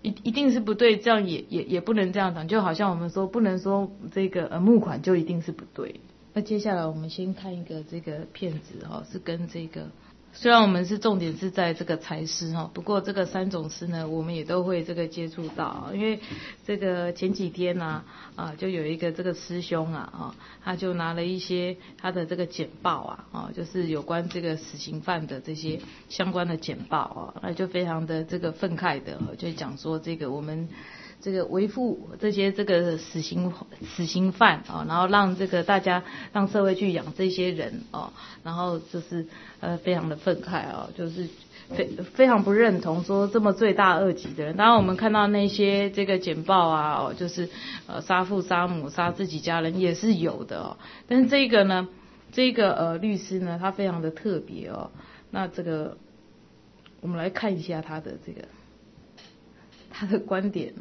一定是不对，这样也不能这样讲，就好像我们说不能说这个募款就一定是不对。那接下来我们先看一个这个片子是跟这个。虽然我们是重点是在这个财师不过这个3种师呢，我们也都会这个接触到，因为这个前几天就有一个这个师兄他就拿了一些他的这个简报就是有关这个死刑犯的这些相关的简报那就非常的这个愤慨的就讲说这个我们这个维护这些这个死刑犯然后让这个大家让社会去养这些人然后就是非常的愤慨就是非常不认同说这么罪大恶极的人。当然我们看到那些这个简报就是杀父杀母杀自己家人也是有的但是这个呢这个律师呢他非常的特别那这个我们来看一下他的这个他的观点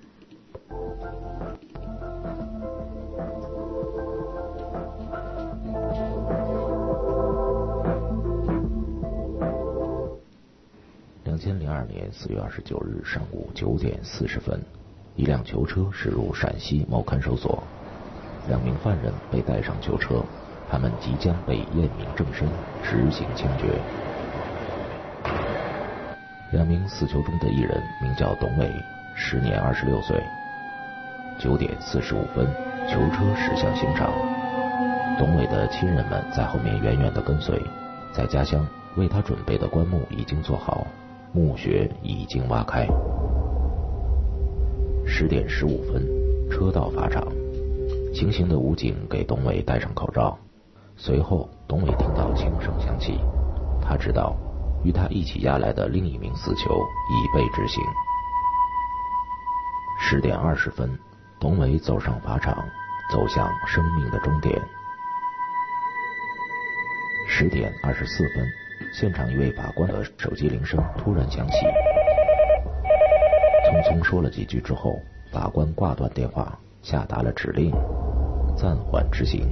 2002年4月29日上午9点40分，一辆囚车驶入陕西某看守所，2名犯人被带上囚车，他们即将被验明正身，执行枪决。2名死囚中的一人名叫董伟，时年26岁。9点45分，囚车驶向刑场，董伟的亲人们在后面远远地跟随，在家乡为他准备的棺木已经做好，墓穴已经挖开。10点15分，车到法场，行刑的武警给董伟戴上口罩。随后，董伟听到枪声响起，他知道与他一起押来的另一名死囚已被执行。10点20分，董伟走上法场，走向生命的终点。10点24分，现场一位法官的手机铃声突然响起，匆匆说了几句之后，法官挂断电话，下达了指令，暂缓执行。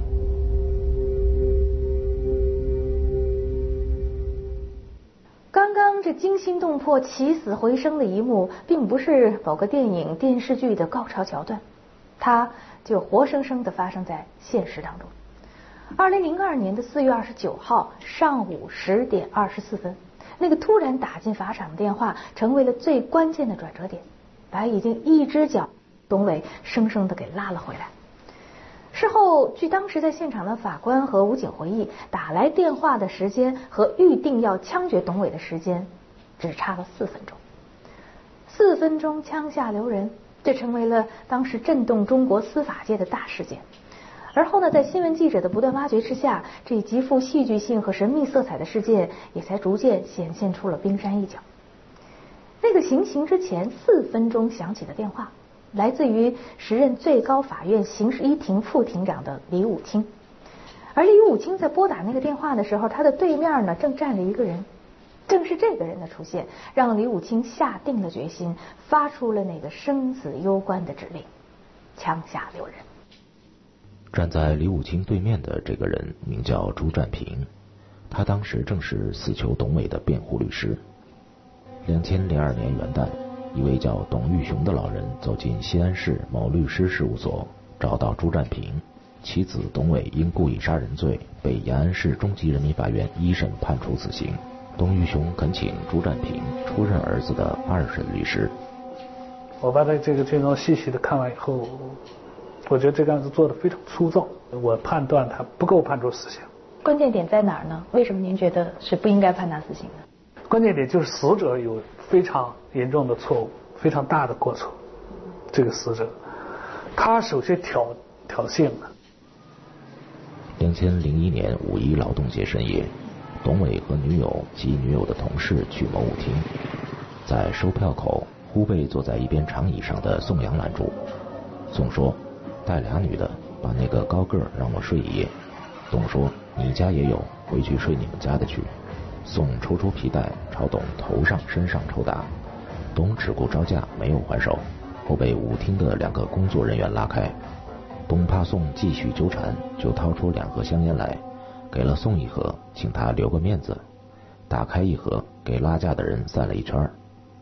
刚刚这惊心动魄、起死回生的一幕，并不是某个电影、电视剧的高潮桥段，它就活生生地发生在现实当中。2002年4月29号上午10点24分，那个突然打进法场的电话，成为了最关键的转折点，把已经一只脚董伟生生地给拉了回来。事后，据当时在现场的法官和武警回忆，打来电话的时间和预定要枪决董伟的时间只差了4分钟。4分钟枪下留人，这成为了当时震动中国司法界的大事件。而后呢，在新闻记者的不断挖掘之下，这极富戏剧性和神秘色彩的事件也才逐渐显现出了冰山一角。那个行刑之前4分钟响起的电话，来自于时任最高法院刑事一庭副庭长的李武清。而李武清在拨打那个电话的时候，他的对面呢正站着一个人。正是这个人的出现，让李武清下定了决心，发出了那个生死攸关的指令：枪下留人。 站在李武清对面的这个人名叫朱占平，他当时正是死囚董伟的辩护律师。2002年元旦，一位叫董玉雄的老人走进西安市某律师事务所，找到朱占平，其子董伟因故意杀人罪被延安市中级人民法院一审判处死刑。董玉雄恳请朱占平出任儿子的2审律师。 我把他这个卷宗细细的看完以后，我觉得这个案子做得非常粗糙，我判断他不够判处死刑。 关键点在哪儿呢？为什么您觉得是不应该判他死刑的？ 关键点就是死者有非常严重的错误，非常大的过错。这个死者，他首先挑衅了。 2001年5·1劳动节深夜，董伟和女友及女友的同事去某舞厅，在售票口忽被坐在一边长椅上的宋阳拦住。宋说：“带俩女的，把那个高个让我睡一夜。”董说：“你家也有，回去睡你们家的去。”宋抽出皮带朝董头上身上抽打，董只顾招架，没有还手，后被舞厅的2个工作人员拉开。董怕宋继续纠缠，就掏出2盒香烟来，给了宋1盒，请他留个面子。打开1盒，给拉架的人散了一圈。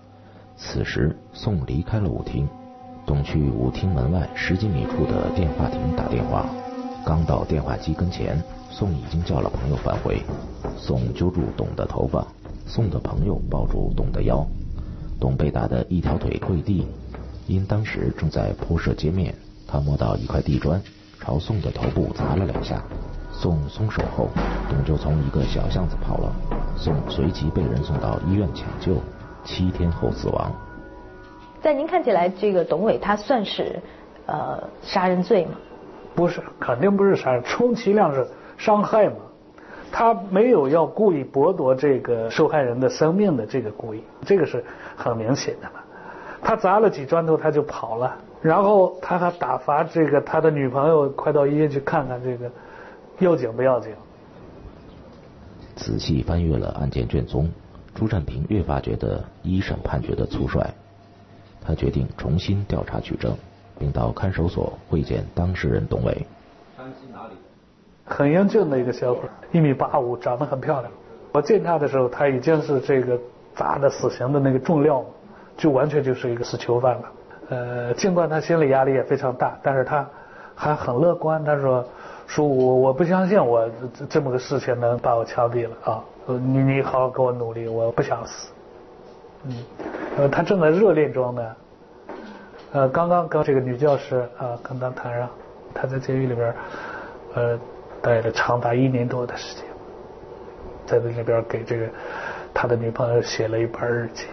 此时宋离开了舞厅，董去舞厅门外10几米处的电话亭打电话。刚到电话机跟前，宋已经叫了朋友返回。宋揪住董的头发，宋的朋友抱住董的腰，董被打得一条腿跪地。因当时正在铺设街面，他摸到一块地砖，朝宋的头部砸了2下。宋松手后，董就从一个小巷子跑了。宋随即被人送到医院抢救，7天后死亡。 在您看起来，这个董伟他算是杀人罪吗？ 不是，肯定不是杀人，充其量是伤害嘛。他没有要故意剥夺这个受害人的生命的这个故意，这个是很明显的嘛。他砸了几砖头他就跑了，然后他还打发这个他的女朋友快到医院去看看这个要紧不要紧。 仔细翻阅了案件卷宗，朱占平越发觉得一审判决的粗率。他决定重新调查取证，并到看守所会见当事人董伟。 山西哪里？ 很英俊的一个小伙，1.85米，长得很漂亮。我见他的时候，他已经是这个砸的死刑的那个重料，就完全就是一个死囚犯了。尽管他心理压力也非常大，但是他还很乐观。他说我不相信我这么个事情能把我枪毙了啊！你好好给我努力，我不想死。他正在热恋中呢。刚刚跟这个女教师跟他谈上，他在监狱里边待了长达1年多的时间，在那边给这个他的女朋友写了一本日记。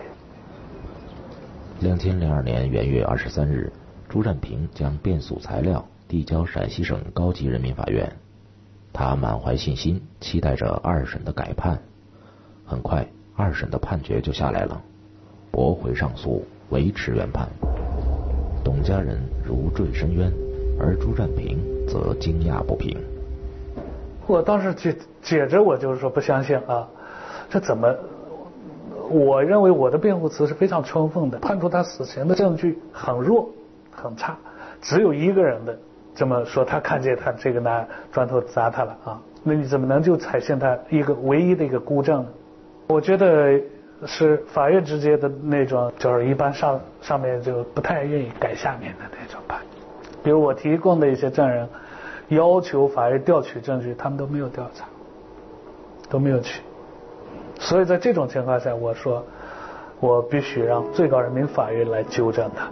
2002年元月23日，朱占平将辩诉材料递交陕西省高级人民法院。他满怀信心，期待着2审的改判。很快，2审的判决就下来了，驳回上诉，维持原判。董家人如坠深渊，而朱占平则惊讶不平。 我当时解着我就是说不相信这怎么？我认为我的辩护词是非常充分的，判处他死刑的证据很弱很差，只有一个人的这么说，他看见他这个拿砖头砸他了那你怎么能就采信他唯一的一个孤证呢？我觉得是法院直接的那种，就是一般上面就不太愿意改下面的那种判。比如我提供的一些证人要求法院调取证据，他们都没有调查，都没有取。所以在这种情况下，我说我必须让最高人民法院来纠正他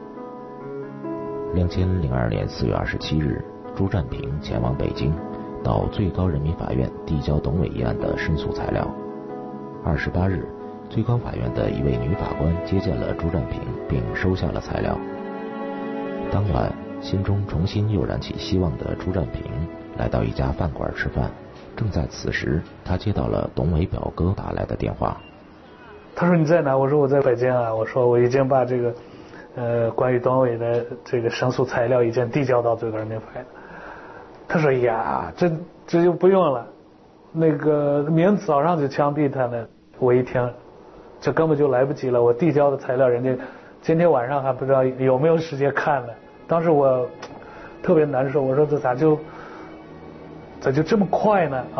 们。 2002年4月27日，朱占平前往北京，到最高人民法院递交董伟一案的申诉材料。28日，最高法院的一位女法官接见了朱占平，并收下了材料。当晚，心中重新又燃起希望的朱占平来到一家饭馆吃饭。正在此时，他接到了董伟表哥打来的电话。 他说你在哪？我说我在北京我说我已经把这个关于董伟的这个申诉材料已经递交到最高人民法院。他说呀，这就不用了，那个明天早上就枪毙他呢。我一听，这根本就来不及了，我递交的材料人家今天晚上还不知道有没有时间看呢。当时我特别难受，我说这咋就这么快呢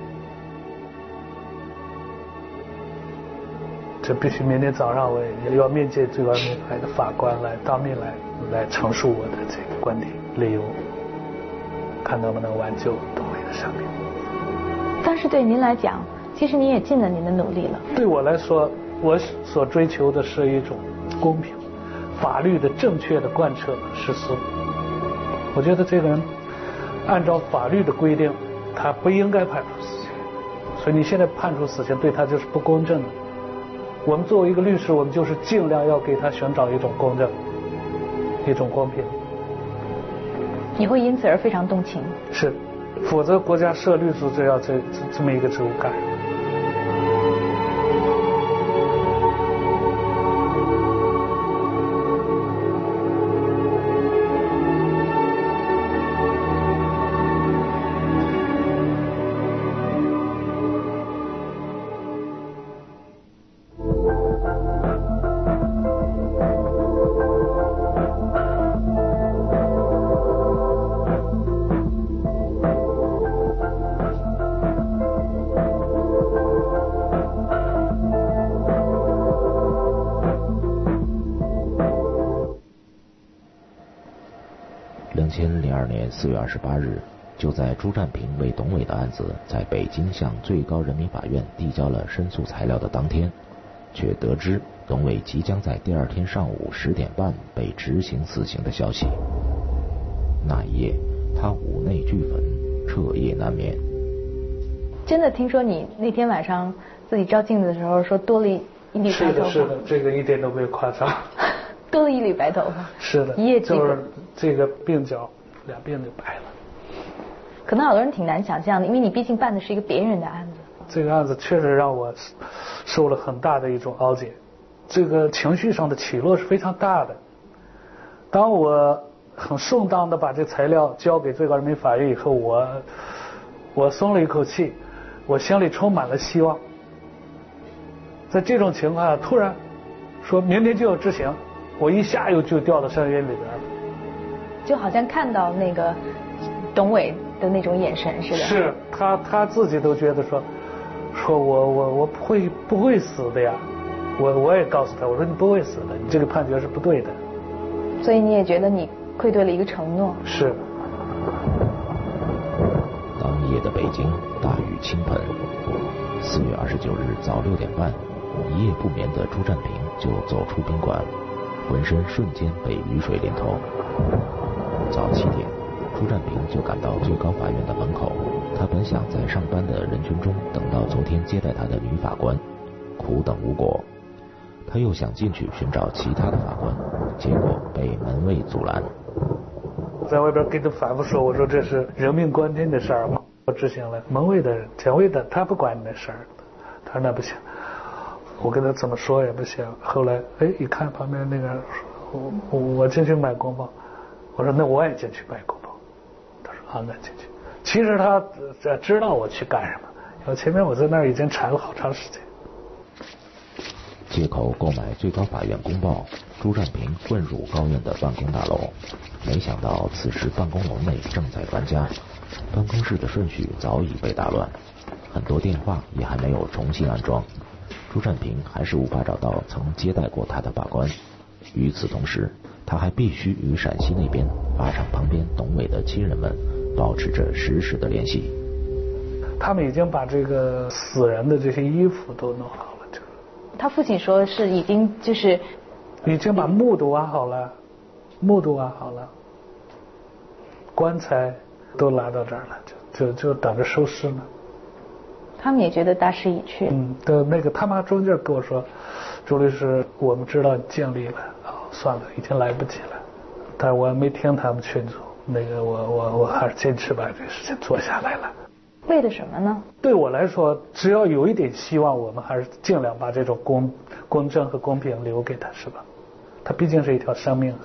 这必须明天早上我也要面见最高人民法院的法官来当面来陈述我的这个观点理由，看能不能挽救董伟的生命。 但是对您来讲，其实您也尽了您的努力了。 对我来说，我所追求的是一种公平，法律的正确的贯彻实施。我觉得这个人按照法律的规定，他不应该判处死刑，所以你现在判处死刑对他就是不公正的。我们作为一个律师，我们就是尽量要给他寻找一种公正，一种公平。 你会因此而非常动情？ 是，否则国家设律师就要这么一个职务干。 2002年4月28日，就在朱占平为董伟的案子在北京向最高人民法院递交了申诉材料的当天，却得知董伟即将在第二天上午10点半被执行死刑的消息。那一夜，他五内俱焚，彻夜难眠。 真的听说你那天晚上自己照镜子的时候说多了一缕白头发？ 是的，这个一点都没有夸张。 多了一缕白头发。 是的， 一夜之就是这个鬓角两边就白了。 可能好多人挺难想象的，因为你毕竟办的是一个别人的案子。 这个案子确实让我受了很大的一种熬解，这个情绪上的起落是非常大的。当我很顺当的把这材料交给最高人民法院以后，我松了一口气，我心里充满了希望。在这种情况下，突然说明天就要执行，我一下就掉到深渊里边了， 就好像看到那个董伟的那种眼神似的。 是他自己都觉得说我不会死的呀。我也告诉他，我说你不会死的，你这个判决是不对的。 所以你也觉得你愧对了一个承诺。 是。 当夜的北京大雨倾盆，4月29日早6点半，一夜不眠的朱占平就走出宾馆，浑身瞬间被雨水淋透。早7点，朱占平就赶到最高法院的门口。他本想在上班的人群中等到昨天接待他的女法官，苦等无果。他又想进去寻找其他的法官，结果被门卫阻拦。 在外边跟他反复说，我说这是人命关天的事儿嘛，我执行了。门卫的人，前卫的，他不管你的事儿。他说那不行，我跟他怎么说也不行。后来一看旁边那个人说，我进去买公报。我说那我也进去买公报。他说那进去。其实他知道我去干什么，因为前面我在那儿已经缠了好长时间。 借口购买最高法院公报，朱占平混入高院的办公大楼。没想到此时办公楼内正在搬家，办公室的顺序早已被打乱，很多电话也还没有重新安装。朱占平还是无法找到曾接待过他的法官。与此同时，他还必须与陕西那边法场旁边董伟的亲人们保持着实时的联系。 他们已经把这个死人的这些衣服都弄好了。 他父亲说是已经把墓都挖好了，棺材都拉到这儿了，就等着收尸呢。 他们也觉得大势已去。 那个他妈中间跟我说，朱律师，我们知道你尽力了，算了，已经来不及了。但我没听他们劝阻，那个我还是坚持把这个事情做下来了。 为了什么呢？对我来说，只要有一点希望，我们还是尽量把这种公正和公平留给他，是吧？他毕竟是一条生命啊。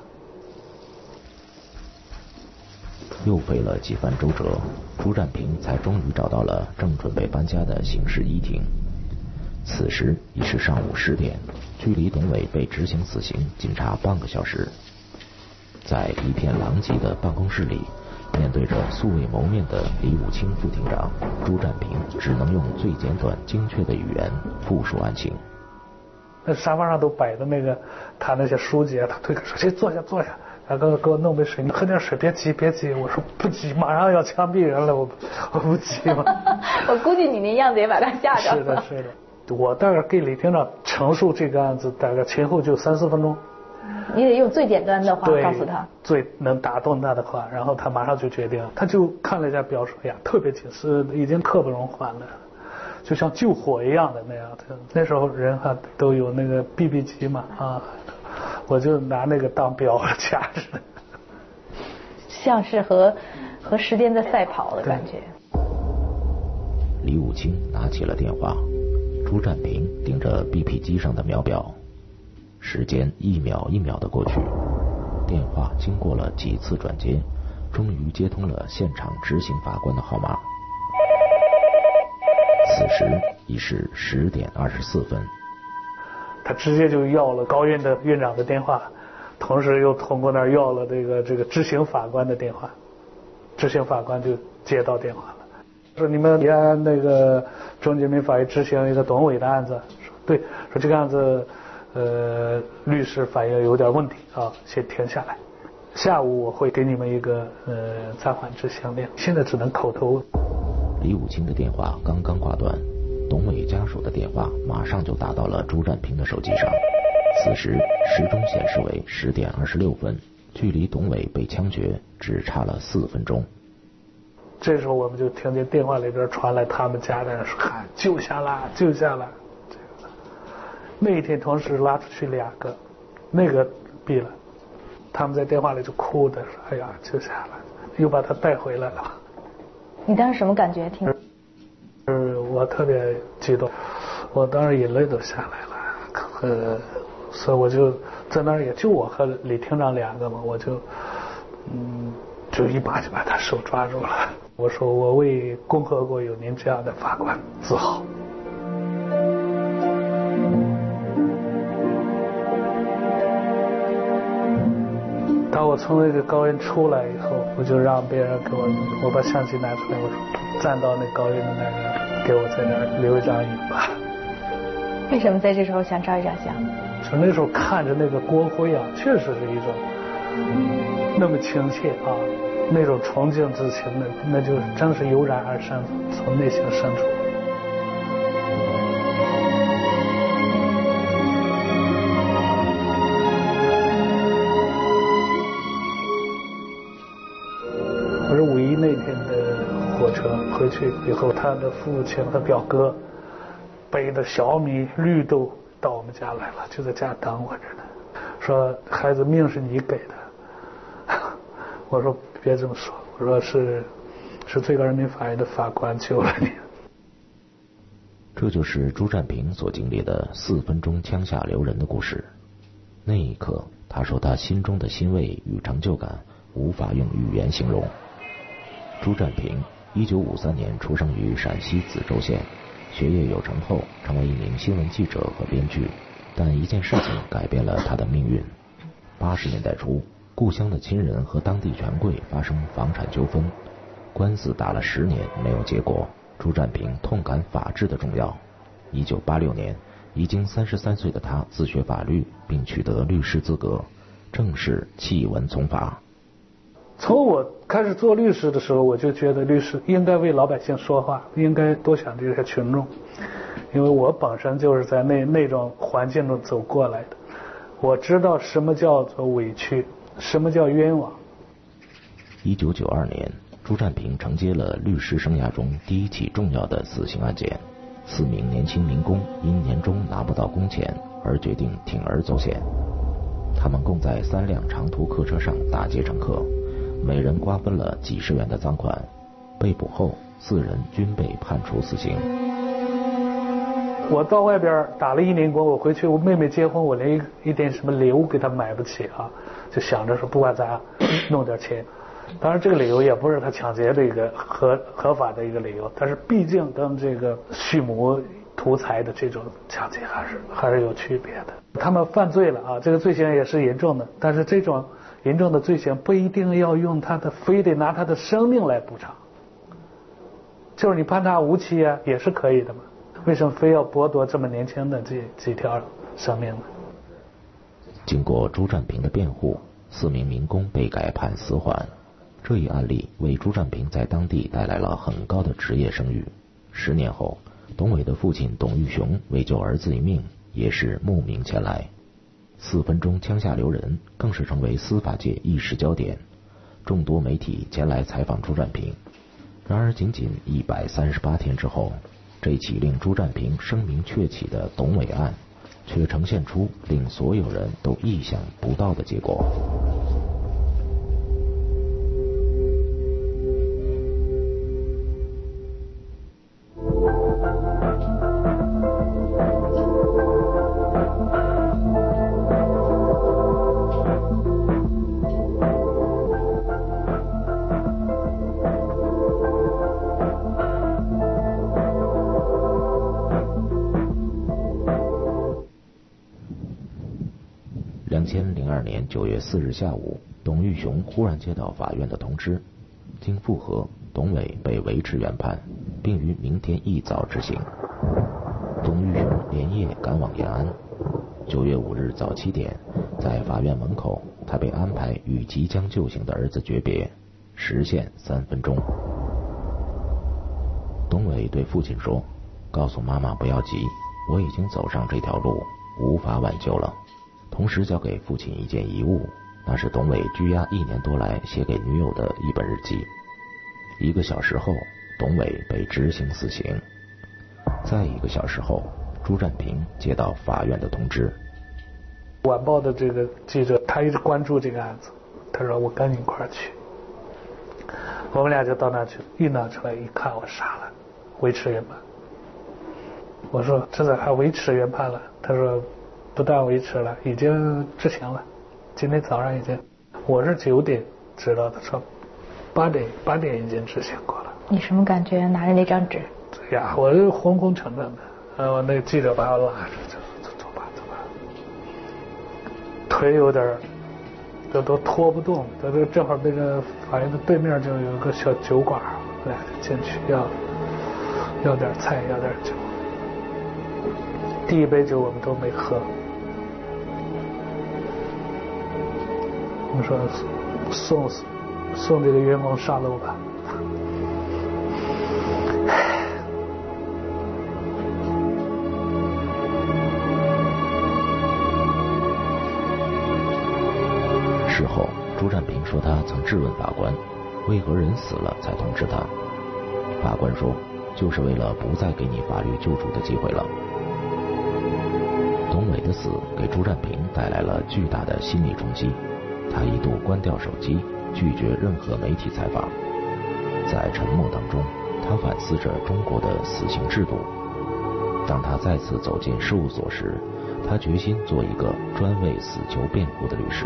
又费了几番周折，朱占平才终于找到了正准备搬家的刑事一庭。此时已是上午10点，距离董伟被执行死刑仅差半个小时。在一片狼藉的办公室里，面对着素未谋面的李武清副庭长，朱占平只能用最简短精确的语言复述案情。 那沙发上都摆的那个他那些书籍，他推开说：“坐下。”然后给我弄杯水，你喝点水，别急。我说不急，马上要枪毙人了，我不急嘛。 我估计你那样子也把他吓着了。是的，我大概给李厅长陈述这个案子，大概前后就3-4分钟。 你得用最简单的话告诉他， 最能打动他的话，然后他马上就决定了。他就看了一下表，说：“呀，特别紧，是已经刻不容缓了，就像救火一样的那样的。”那时候人还都有那个 BB 机嘛我就拿那个当标掐着， 像是和时间在赛跑的感觉。 李武清拿起了电话，朱占平盯着 BP 机上的秒表。时间一秒一秒的过去，电话经过了几次转接，终于接通了现场执行法官的号码。此时已是10点24分。 他直接就要了高院的院长的电话，同时又通过那儿要了这个执行法官的电话。执行法官就接到电话了，说你们延安那个中级人民法院执行一个董伟的案子，说对，说这个案子律师反映有点问题先停下来。 下午我会给你们一个暂缓执行令，现在只能口头。 李武清的电话刚刚挂断，董伟家属的电话马上就打到了朱占平的手机上。此时时钟显示为10点26分，距离董伟被枪决只差了4分钟。 这时候我们就听见电话里边传来他们家的人说喊救下啦救下啦。那一天同时拉出去2个，那个毙了，他们在电话里就哭的说哎呀救下了，又把他带回来了。 你当时什么感觉？听我特别激动，我当时眼泪都下来了。所以我就在那儿，也就我和李厅长2个嘛，我就就一把就把他手抓住了。我说我为共和国有您这样的法官自豪。当我从那个高院出来以后，我就让别人给我把相机拿出来，我说站到那高院的那个，给我在那儿留一张影吧。 为什么在这时候想照一张相？ 就那时候看着那个国徽啊，确实是一种那么亲切啊，那种崇敬之情的，那就真是油然而生，从内心深处。我是5·1那天的火车回去以后，他的父亲和表哥背的小米绿豆到我们家来了，就在家等我着呢，说孩子命是你给的。我说别这么说，我说是最高人民法院的法官救了你。 这就是朱占平所经历的4分钟枪下留人的故事。那一刻，他说他心中的欣慰与成就感无法用语言形容。朱占平1953年出生于陕西梓州县，学业有成后成为一名新闻记者和编剧，但一件事情改变了他的命运。80年代初，故乡的亲人和当地权贵发生房产纠纷，官司打了10年没有结果。朱占平痛感法治的重要。1986年，已经33岁的他自学法律，并取得律师资格，正式弃文从法。 从我开始做律师的时候，我就觉得律师应该为老百姓说话，应该多想这些群众，因为我本身就是在那种环境中走过来的，我知道什么叫做委屈，什么叫冤枉。 1992年，朱占平承接了律师生涯中第一起重要的死刑案件，4名年轻民工因年终拿不到工钱而决定铤而走险。他们共在3辆长途客车上打劫乘客，每人瓜分了几十元的赃款。被捕后，4人均被判处死刑。我到外边打了1年工，我回去我妹妹结婚，我连一点什么礼物给她买不起啊，就想着说不管咋弄点钱。当然这个理由也不是他抢劫的一个合法的一个理由，但是毕竟跟这个蓄谋图财的这种抢劫还是有区别的。他们犯罪了啊，这个罪行也是严重的，但是这种严重的罪行不一定要用非得拿他的生命来补偿，就是你判他无期啊也是可以的嘛，为什么非要剥夺这么年轻的这几条生命呢？ 经过朱占平的辩护，4名民工被改判死缓。这一案例为朱占平在当地带来了很高的职业声誉。10年后，董伟的父亲董玉雄为救儿子一命，也是慕名前来。4分钟枪下留人更是成为司法界一时焦点，众多媒体前来采访朱占平。然而仅仅138天之后，这起令朱占平声名鹊起的董伟案却呈现出令所有人都意想不到的结果。2002年9月4日下午，董玉雄忽然接到法院的通知，经复核，董伟被维持原判，并于明天一早执行。董玉雄连夜赶往延安。9月5日早7点， 在法院门口，他被安排与即将就刑的儿子诀别，时限3分钟。董伟对父亲说：“告诉妈妈不要急，我已经走上这条路，无法挽救了。”同时交给父亲一件遗物，那是董伟拘押1年多来写给女友的一本日记。1个小时后，董伟被执行死刑。在1个小时后，朱占平接到法院的通知。 晚报的这个记者，他一直关注这个案子，他说我跟你一块儿去。我们俩就到那去，一拿出来一看，我傻了，维持原判。我说这咋还维持原判了？他说不但维持了，已经执行了，今天早上已经。我是9点知道的，说8点已经执行过了。 你什么感觉？拿着那张纸？ 哎呀，我是昏昏沉沉的。那个记者把我拉着，走吧。腿有点都拖不动，正好那个法院的对面就有一个小酒馆，我俩就进去要点菜，要点酒。第1杯酒我们都没喝。我们说送这个员工上楼吧。 事后，朱占平说他曾质问法官，为何人死了才通知他。法官说，就是为了不再给你法律救助的机会了。董伟的死给朱占平带来了巨大的心理冲击，他一度关掉手机，拒绝任何媒体采访。在沉默当中，他反思着中国的死刑制度。当他再次走进事务所时，他决心做一个专为死囚辩护的律师。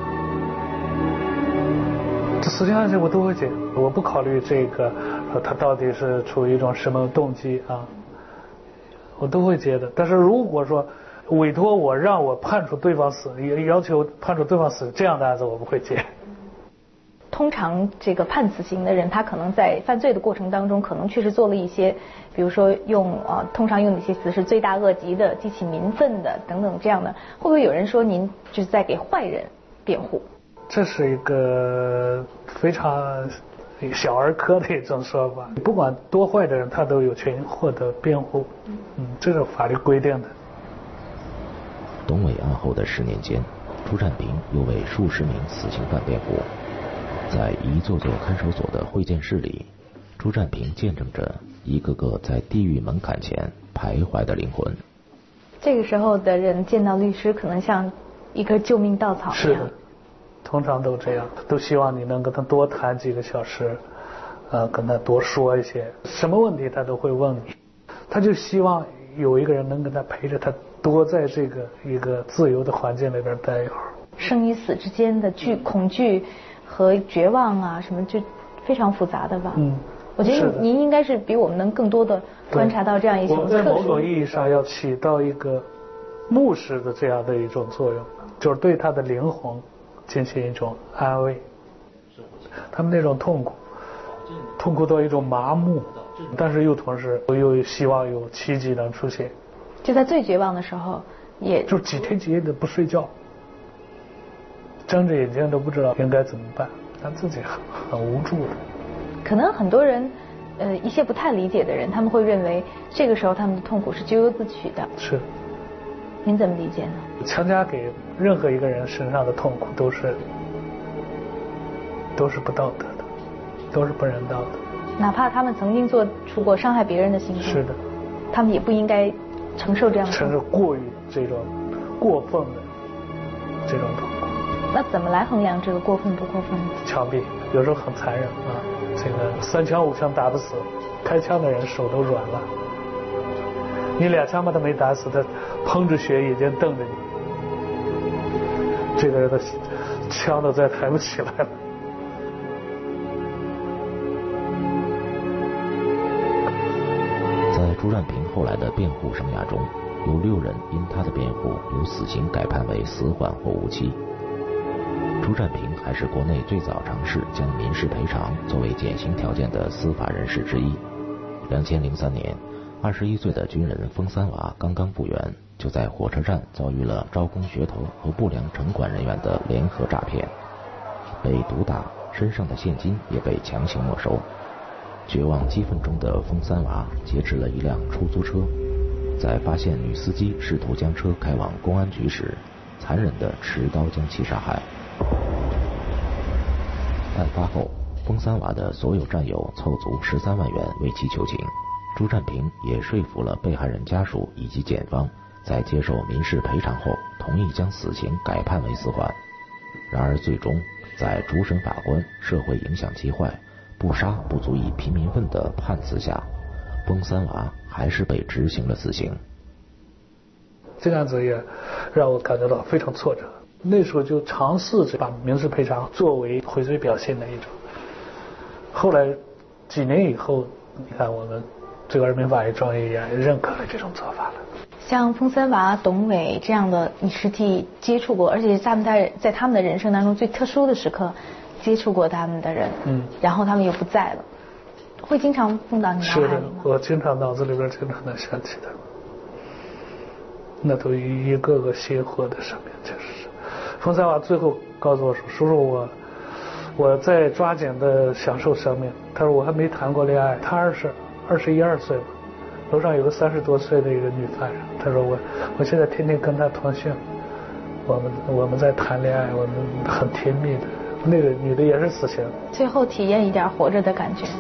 这死刑案件我都会解，我不考虑这个他到底是出于一种什么动机啊，我都会接的。但是如果说委托我让我判处对方死，也要求判处对方死，这样的案子我不会接。 通常这个判死刑的人，他可能在犯罪的过程当中，可能确实做了一些，比如说通常用的一些词是罪大恶极的、激起民愤的等等这样的。会不会有人说您就是在给坏人辩护？ 这是一个非常小儿科的一种说法。不管多坏的人，他都有权获得辩护。这是法律规定的。 董伟案后的10年间，朱占平又为数十名死刑犯辩护。在一座座看守所的会见室里，朱占平见证着一个个在地狱门槛前徘徊的灵魂。 这个时候的人见到律师，可能像一根救命稻草一样。 是的，通常都这样，都希望你能跟他多谈几个小时，跟他多说一些，什么问题他都会问你。他就希望有一个人能跟他陪着他，多在这个一个自由的环境里边待一会儿。 生与死之间的恐惧和绝望啊，什么就非常复杂的吧。我觉得您应该是比我们能更多的观察到这样一种特殊。 我们在某种意义上要起到一个牧师的这样的一种作用，就是对他的灵魂进行一种安慰。他们那种痛苦到一种麻木，但是又同时又希望有奇迹能出现。 就在最绝望的时候，也就几天几夜的不睡觉，睁着眼睛都不知道应该怎么办，他自己很无助的。 可能很多人一些不太理解的人，他们会认为这个时候他们的痛苦是咎由自取的。 是。 您怎么理解呢？ 强加给任何一个人身上的痛苦都是不道德的，都是不人道的。 哪怕他们曾经做出过伤害别人的行为， 是的， 他们也不应该承受这样的痛苦， 承受过于这种过分的这种痛苦。 那怎么来衡量这个过分不过分呢？ 枪毙有时候很残忍啊，这个3枪5枪打不死，开枪的人手都软了，你2枪把他没打死，他喷着血眼睛瞪着你，这个人的枪都再抬不起来了。 在朱占平后来的辩护生涯中，有6人因他的辩护由死刑改判为死缓或无期。朱占平还是国内最早尝试将民事赔偿作为减刑条件的司法人士之一。2003年， 21岁的军人封三娃刚刚复员，就在火车站遭遇了招工噱头和不良城管人员的联合诈骗，被毒打，身上的现金也被强行没收。绝望激愤中的封三娃劫持了一辆出租车，在发现女司机试图将车开往公安局时，残忍地持刀将其杀害。案发后，封三娃的所有战友凑足13万元为其求情，朱占平也说服了被害人家属以及检方，在接受民事赔偿后，同意将死刑改判为4缓。然而最终，在主审法官社会影响极坏、不杀不足以平民愤的判词下，封三娃还是被执行了死刑。 这个案子也让我感觉到非常挫折，那时候就尝试着把民事赔偿作为悔罪表现的一种。后来几年以后，你看我们最高人民法院终于也认可了这种做法了。 像封三娃、董伟这样的，你实际接触过，而且在他们的人生当中最特殊的时刻接触过他们的人，然后他们又不在了，会经常碰到你脑海里吗？ 是的，我经常脑子里边经常能想起他。那都一个个鲜活的生命，确实是。封三娃最后告诉我说：“叔叔，我在抓紧的享受生命。”他说：“我还没谈过恋爱。”他21、22岁吧，楼上有个30多岁的一个女犯人。他说：“我现在天天跟她通讯，我们在谈恋爱，我们很甜蜜的。”那个女的也是死刑。 最后体验一点活着的感觉。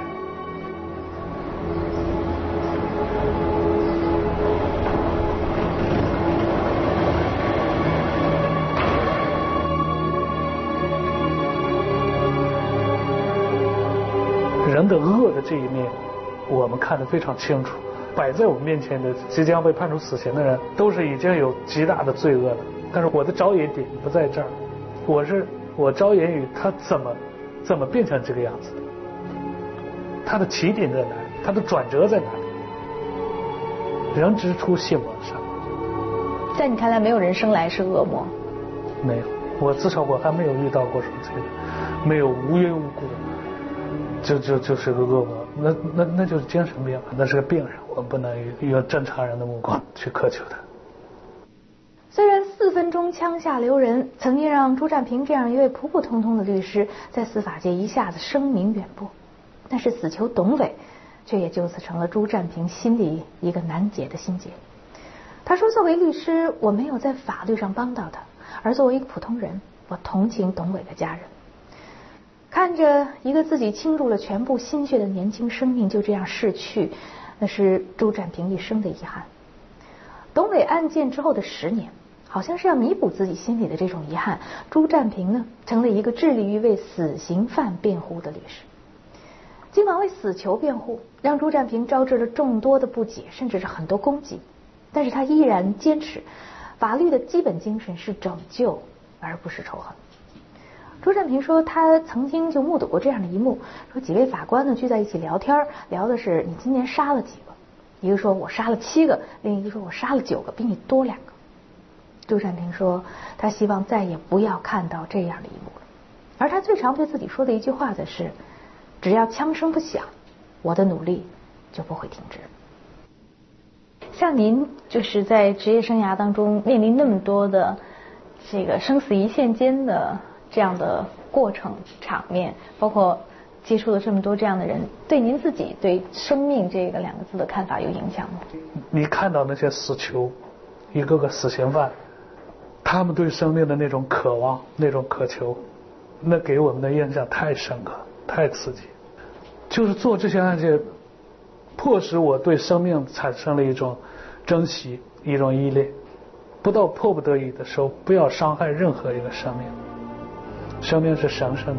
人的恶的这一面，我们看得非常清楚。摆在我们面前的即将被判处死刑的人，都是已经有极大的罪恶了。但是我的着眼点不在这儿，我着眼于他怎么变成这个样子的，他的起点在哪里，他的转折在哪里？人之初性本善。 在你看来，没有人生来是恶魔？ 没有，至少我还没有遇到过说这个，没有无缘无故。就是个恶魔，那就是精神病，那是个病人，我们不能用正常人的目光去苛求他。 虽然4分钟枪下留人曾经让朱占平这样一位普普通通的律师在司法界一下子声名远播，但是死囚董伟却也就此成了朱占平心里一个难解的心结。他说：“作为律师，我没有在法律上帮到他，而作为一个普通人，我同情董伟的家人。”看着一个自己倾注了全部心血的年轻生命就这样逝去，那是朱占平一生的遗憾。董伟案件之后的10年，好像是要弥补自己心里的这种遗憾，朱占平呢成了一个致力于为死刑犯辩护的律师。尽管为死囚辩护让朱占平招致了众多的不解，甚至是很多攻击，但是他依然坚持法律的基本精神是拯救而不是仇恨。朱占平说，他曾经就目睹过这样的一幕，说几位法官呢聚在一起聊天，聊的是你今年杀了几个，一个说我杀了7个，另一个说我杀了9个，比你多2个。朱占平说，他希望再也不要看到这样的一幕了。而他最常对自己说的一句话则是，只要枪声不响，我的努力就不会停止。像您就是在职业生涯当中面临那么多的这个生死一线间的这样的过程场面，包括接触了这么多这样的人，对您自己对生命这个2个字的看法有影响吗？ 你看到那些死囚，一个个死刑犯，他们对生命的那种渴望、那种渴求，那给我们的印象太深刻、太刺激。就是做这些案件，迫使我对生命产生了一种珍惜、一种依恋。不到迫不得已的时候，不要伤害任何一个生命。生命是神圣的，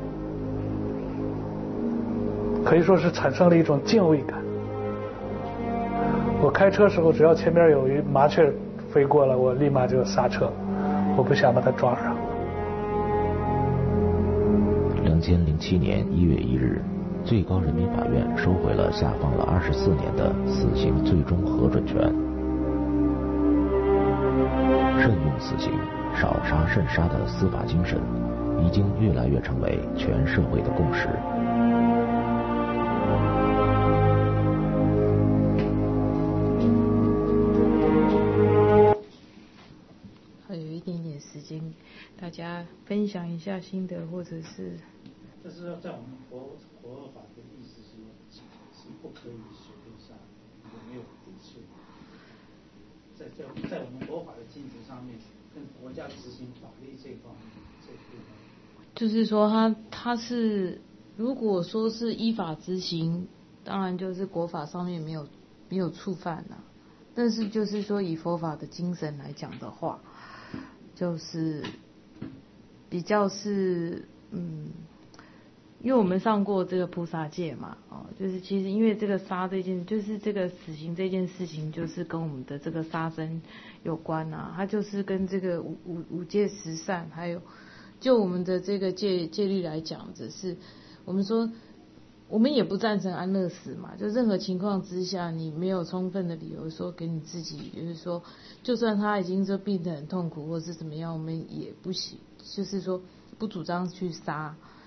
可以说是产生了一种敬畏感。我开车时候，只要前面有一麻雀飞过了，我立马就刹车，我不想把它撞上。 2007年1月1日，最高人民法院收回了下放了24年的死刑最终核准权。慎用死刑、少杀慎杀的司法精神已经越来越成为全社会的共识。 家分享一下心得，或者是就是要在我们国法的意思是不可以随便杀，也没有抵触。在我们国法的精神上面，跟国家执行法律这方面这部分， 就是说他是如果说是依法执行，当然就是国法上面没有触犯啊。但是就是说以佛法的精神来讲的话，就是比较是因为我们上过这个菩萨戒嘛，就是其实因为这个杀这件，就是这个死刑这件事情，就是跟我们的这个杀生有关啊，它就是跟这个五戒十善，还有就我们的这个戒律来讲，只是我们说。我们也不赞成安乐死嘛，就任何情况之下，你没有充分的理由说给你自己，就是说，就算他已经说病得很痛苦或是怎么样，我们也不行，就是说不主张去杀。